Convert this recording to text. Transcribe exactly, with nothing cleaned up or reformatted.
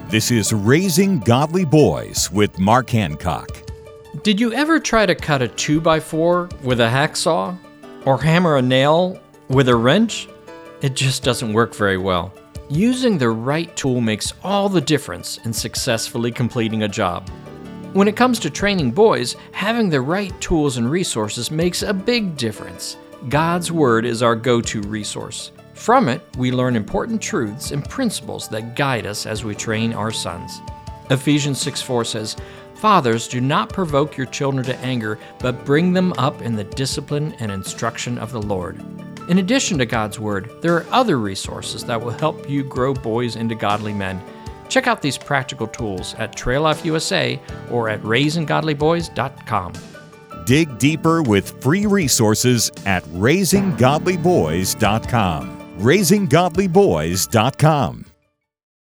This is Raising Godly Boys with Mark Hancock. Did you ever try to cut a two by four with a hacksaw? Or hammer a nail with a wrench? It just doesn't work very well. Using the right tool makes all the difference in successfully completing a job. When it comes to training boys, having the right tools and resources makes a big difference. God's Word is our go-to resource. From it, we learn important truths and principles that guide us as we train our sons. Ephesians six four says, "Fathers, do not provoke your children to anger, but bring them up in the discipline and instruction of the Lord." In addition to God's Word, there are other resources that will help you grow boys into godly men. Check out these practical tools at Trail Life U S A or at raising godly boys dot com. Dig deeper with free resources at raising godly boys dot com. raising godly boys dot com